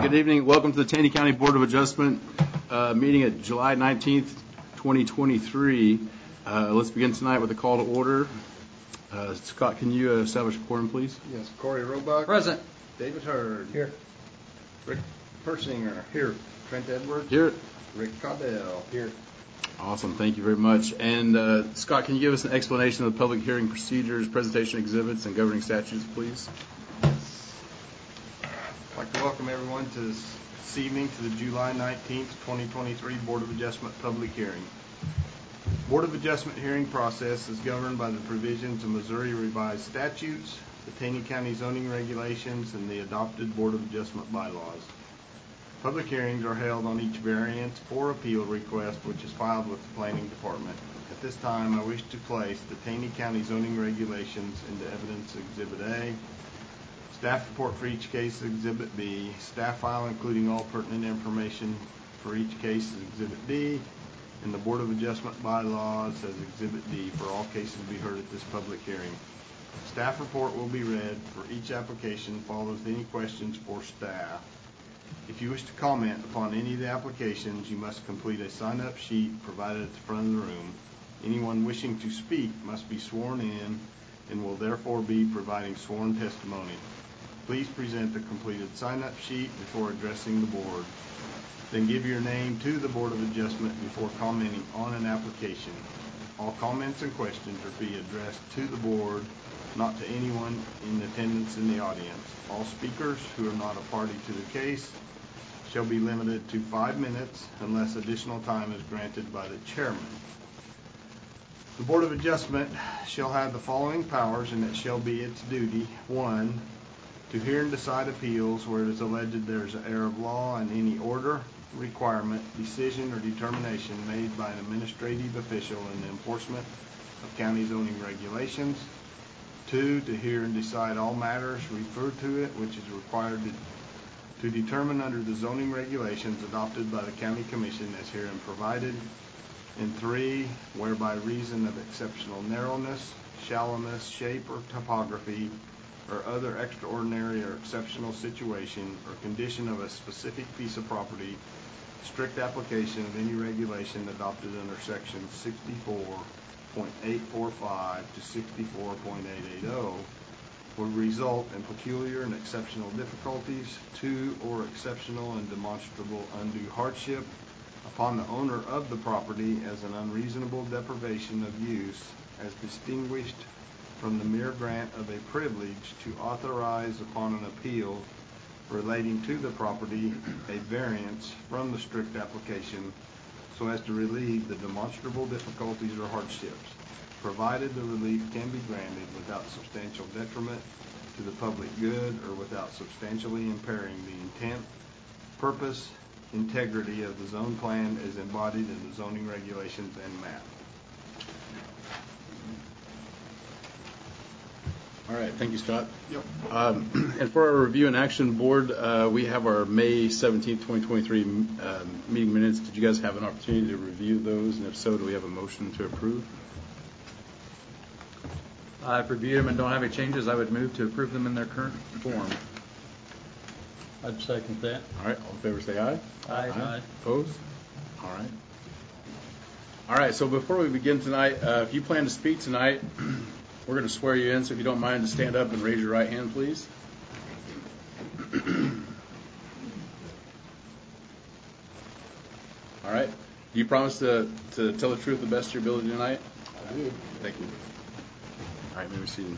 Good evening. Welcome to the Taney County Board of Adjustment meeting at July 19th, 2023. Let's begin tonight with a call to order. Scott, can you establish a quorum, please? Yes. Corey Roebuck. Present. David Hurd. Here. Rick Persinger. Here. Trent Edwards. Here. Rick Caudell. Here. Awesome. Thank you very much. And Scott, can you give us an explanation of the public hearing procedures, presentation exhibits, and governing statutes, please? I'd like to welcome everyone to this evening to the July 19th, 2023 Board of Adjustment public hearing. Board of Adjustment hearing process is governed by the provisions of Missouri revised statutes, the Taney County zoning regulations, and the adopted Board of Adjustment bylaws. Public hearings are held on each variance or appeal request which is filed with the Planning Department. At this time, I wish to place the Taney County zoning regulations into evidence Exhibit A, staff report for each case is Exhibit B, staff file including all pertinent information for each case is Exhibit D, and the Board of Adjustment bylaws as Exhibit D for all cases to be heard at this public hearing. Staff report will be read for each application, followed with any questions for staff. If you wish to comment upon any of the applications, you must complete a sign-up sheet provided at the front of the room. Anyone wishing to speak must be sworn in and will therefore be providing sworn testimony. Please present the completed sign-up sheet before addressing the board. Then give your name to the Board of Adjustment before commenting on an application. All comments and questions are be addressed to the board, not to anyone in attendance in the audience. All speakers who are not a party to the case shall be limited to 5 minutes unless additional time is granted by the chairman. The Board of Adjustment shall have the following powers, and it shall be its duty: 1, to hear and decide appeals where it is alleged there is an error of law in any order, requirement, decision, or determination made by an administrative official in the enforcement of county zoning regulations. 2, to hear and decide all matters referred to it which is required to determine under the zoning regulations adopted by the County Commission as herein provided. And 3, where by reason of exceptional narrowness, shallowness, shape, or topography, or other extraordinary or exceptional situation or condition of a specific piece of property, strict application of any regulation adopted under section 64.845 to 64.880 would result in peculiar and exceptional difficulties to or exceptional and demonstrable undue hardship upon the owner of the property as an unreasonable deprivation of use as distinguished from the mere grant of a privilege to authorize upon an appeal relating to the property a variance from the strict application so as to relieve the demonstrable difficulties or hardships, provided the relief can be granted without substantial detriment to the public good or without substantially impairing the intent, purpose, integrity of the zone plan as embodied in the zoning regulations and map. All right. Thank you, Scott. Yep. And for our review and action board, we have our May 17th, 2023 meeting minutes. Did you guys have an opportunity to review those? And if so, do we have a motion to approve? I've reviewed them and don't have any changes. I would move to approve them in their current form. I'd second that. All right. All in favor, say aye. Aye. Opposed? All right. All right. So before we begin tonight, if you plan to speak tonight, we're going to swear you in, so if you don't mind to stand up and raise your right hand, please. All right. Do you promise to tell the truth the best of your ability tonight? I do. Thank you. All right, maybe seated.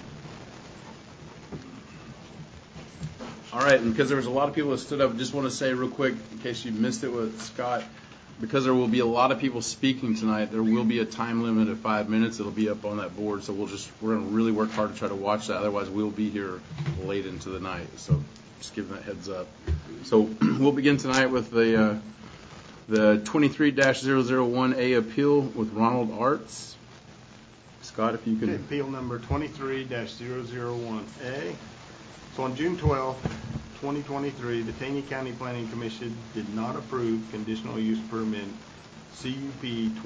All right, and because there was a lot of people that stood up, I just want to say real quick, in case you missed it with Scott, because there will be a lot of people speaking tonight, there will be a time limit of 5 minutes. It'll be up on that board, so we're going to really work hard to try to watch that. Otherwise, we'll be here late into the night. So just giving that heads up. So we'll begin tonight with the 23-001A appeal with Ronald Arts. Scott, if you can. Okay, appeal number 23-001A. So on June 12th, 2023, the Taney County Planning Commission did not approve conditional use permit CUP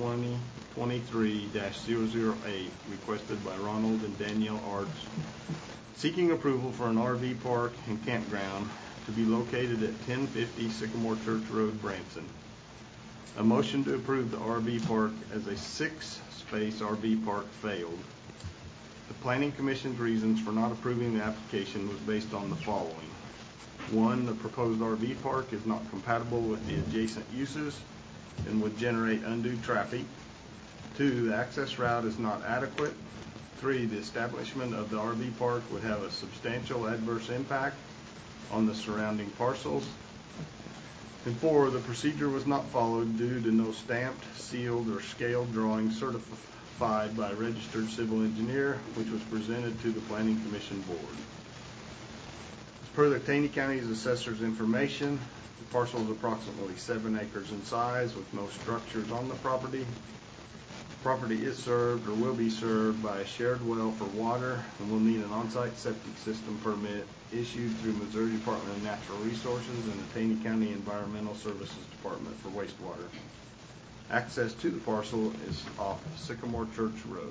2023-008 requested by Ronald and Danielle Arts, seeking approval for an RV park and campground to be located at 1050 Sycamore Church Road, Branson. A motion to approve the RV park as a 6-space RV park failed. The Planning Commission's reasons for not approving the application was based on the following. 1, the proposed RV park is not compatible with the adjacent uses and would generate undue traffic. 2, the access route is not adequate. 3, the establishment of the RV park would have a substantial adverse impact on the surrounding parcels. And 4, the procedure was not followed due to no stamped, sealed, or scaled drawing certified by a registered civil engineer, which was presented to the Planning Commission Board. As per the Taney County's assessor's information, the parcel is approximately 7 acres in size with no structures on the property. The property is served or will be served by a shared well for water and will need an on-site septic system permit issued through Missouri Department of Natural Resources and the Taney County Environmental Services Department for wastewater. Access to the parcel is off Sycamore Church Road.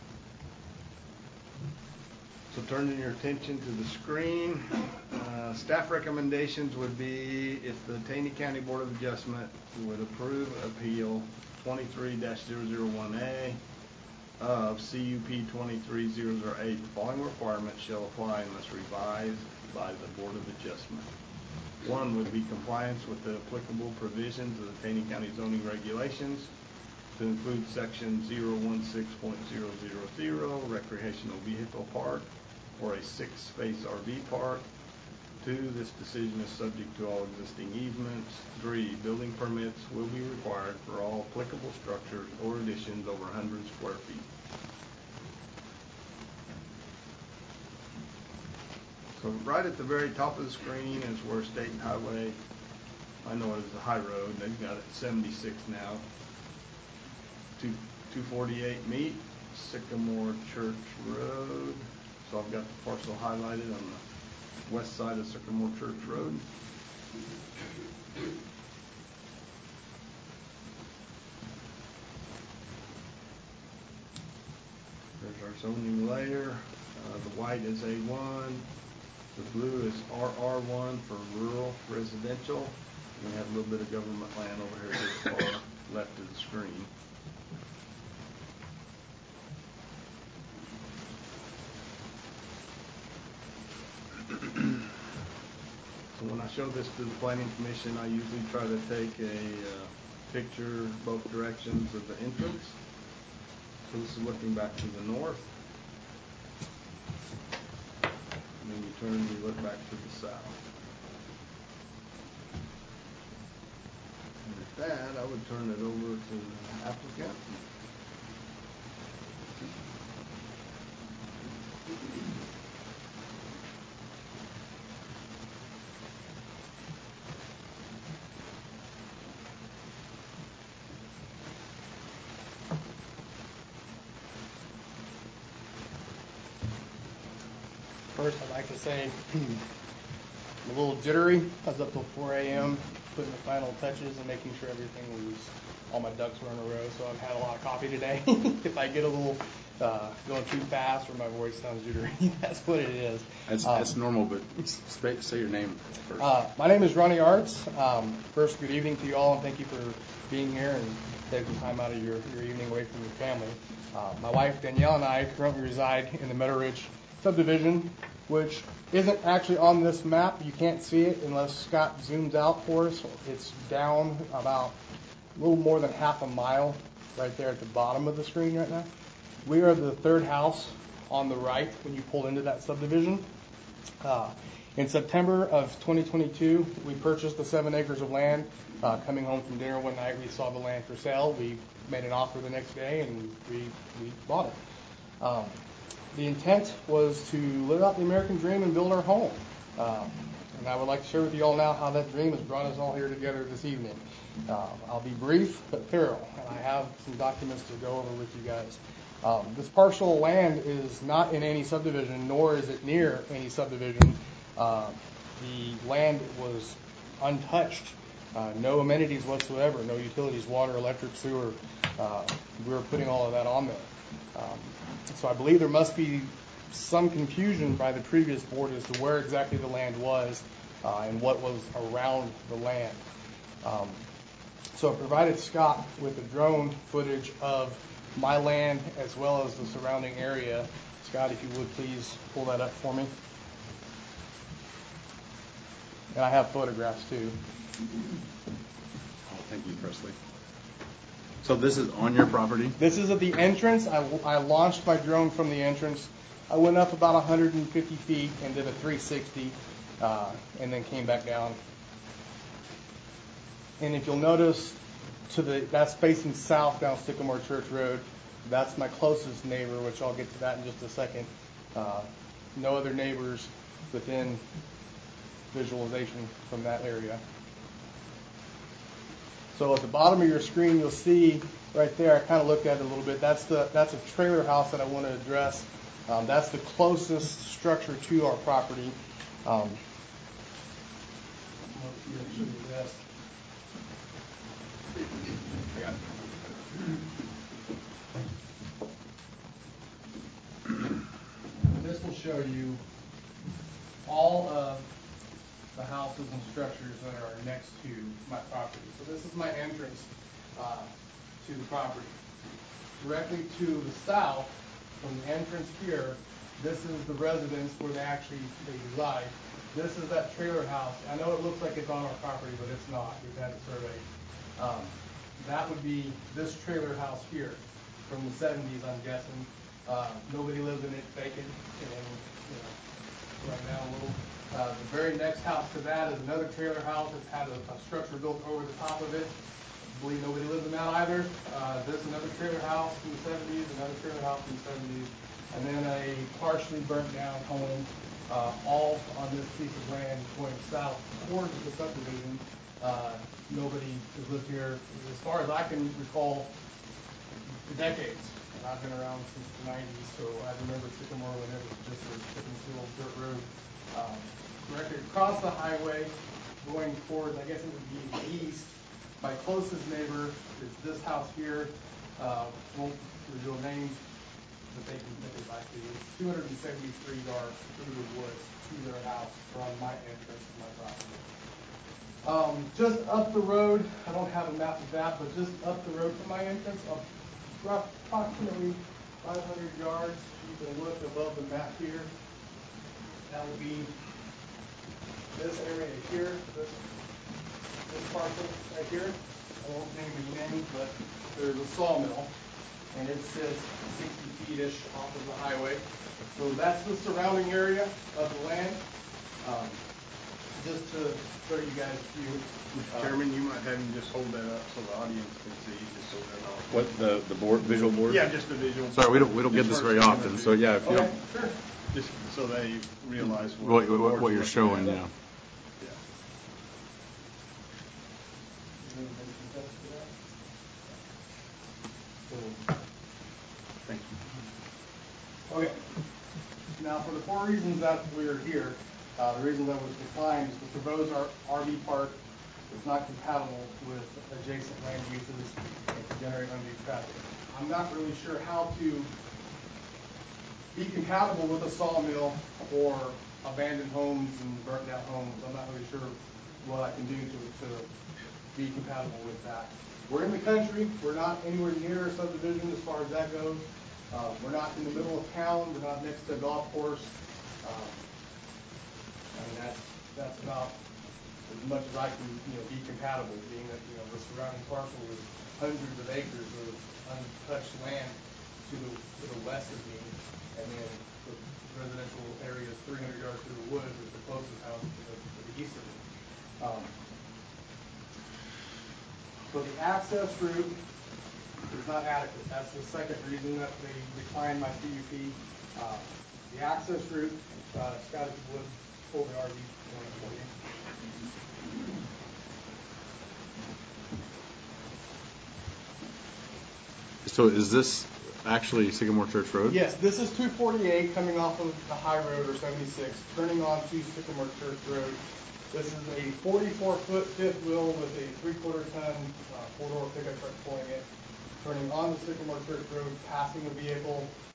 So turning your attention to the screen, staff recommendations would be if the Taney County Board of Adjustment would approve appeal 23-001A of CUP 23008, the following requirements shall apply unless revised by the Board of Adjustment. 1 would be compliance with the applicable provisions of the Taney County zoning regulations to include section 016.000, recreational vehicle park, or a 6-space RV park. 2, this decision is subject to all existing easements. 3, building permits will be required for all applicable structures or additions over 100 square feet. So right at the very top of the screen is where State Highway, I know it is a high road, they've got it 76 now, 248 meet, Sycamore Church Road. So I've got the parcel highlighted on the west side of Sycamore Church Road. There's our zoning layer. The white is A1. The blue is RR1 for rural residential. We have a little bit of government land over here to the far left of the screen. So when I show this to the Planning Commission, I usually try to take a picture both directions of the entrance. So this is looking back to the north. And then you turn and you look back to the south. And with that, I would turn it over to the applicant. First, I'd like to say I'm a little jittery. I was up till 4 a.m. putting the final touches and making sure everything was, all my ducks were in a row. So I've had a lot of coffee today. If I get a little going too fast or my voice sounds jittery, that's what it is. That's normal, but say your name first. My name is Ronnie Arts. First, good evening to you all, and thank you for being here and taking time out of your evening away from your family. My wife, Danielle, and I currently reside in the Meadow Ridge subdivision, which isn't actually on this map. You can't see it unless Scott zooms out for us. It's down about a little more than half a mile right there at the bottom of the screen right now. We are the third house on the right when you pull into that subdivision. In September of 2022, we purchased the 7 acres of land. Coming home from dinner one night, we saw the land for sale. We made an offer the next day, and we bought it. The intent was to live out the American dream and build our home. And I would like to share with you all now how that dream has brought us all here together this evening. I'll be brief but thorough, and I have some documents to go over with you guys. This parcel of land is not in any subdivision, nor is it near any subdivision. The land was untouched, no amenities whatsoever, no utilities, water, electric, sewer. We were putting all of that on there. So I believe there must be some confusion by the previous board as to where exactly the land was and what was around the land. So I provided Scott with the drone footage of my land as well as the surrounding area. Scott, if you would please pull that up for me. And I have photographs too. Oh, thank you, Presley. So this is on your property? This is at the entrance. I launched my drone from the entrance. I went up about 150 feet and did a 360 and then came back down. And if you'll notice, that's facing south down Sycamore Church Road. That's my closest neighbor, which I'll get to that in just a second. No other neighbors within visualization from that area. So at the bottom of your screen, you'll see right there, I kind of looked at it a little bit. That's a trailer house that I want to address. That's the closest structure to our property. This will show you all of the houses and structures that are next to my property. So this is my entrance to the property. Directly to the south, from the entrance here, this is the residence where they reside. This is that trailer house. I know it looks like it's on our property, but it's not. We've had it surveyed. That would be this trailer house here from the 70s, I'm guessing. Nobody lives in it, vacant, right now a little. The very next house to that is another trailer house. It's had a structure built over the top of it. I believe nobody lives in that either. There's another trailer house from the 70s, another trailer house from the 70s, and then a partially burnt down home, all on this piece of land going south towards the subdivision. Nobody has lived here, as far as I can recall, for decades. And I've been around since the 90s, so I remember Sycamore when it was just a little dirt road. Directly across the highway, going towards, I guess it would be east. My closest neighbor is this house here. Won't reveal names, but they can back to you. It's 273 yards through the woods to their house from my entrance to my property. Just up the road, I don't have a map of that, but just up the road from my entrance, approximately 500 yards, you can look above the map here. That would be this area here, this parcel right here. I won't name any names, but there's a sawmill, and it sits 60 feet-ish off of the highway. So that's the surrounding area of the land. Just to show you guys a few. Mr. Chairman, you might have him just hold that up so the audience can see, just so they're not. What, the board, visual board? Yeah, just the visual. Sorry, we don't get this very often, so yeah, if you Okay, don't, sure. Just so they realize what you're showing, yeah. Thank you. Okay. Now, for the 4 reasons that we're here, the reason that was declined is the proposed RV park is not compatible with adjacent land uses and can generate undue traffic. I'm not really sure how to be compatible with a sawmill or abandoned homes and burnt down homes. I'm not really sure what I can do to be compatible with that. We're in the country. We're not anywhere near a subdivision as far as that goes. We're not in the middle of town. We're not next to a golf course. I mean, that's about as much as I can, be compatible, being that, the surrounding parcel is hundreds of acres of untouched land to the west of me, and then the residential area is 300 yards through the woods with the closest house to the east of me. So the access route is not adequate. That's the second reason that they declined my CUP. The access route, Scott, if you would pull the RV point for you. So is this actually Sycamore Church Road? Yes, this is 248 coming off of the high road or 76, turning onto Sycamore Church Road. This is a 44-foot fifth wheel with a 3/4-ton four-door pickup truck pulling it, turning onto Sycamore Church Road, passing a vehicle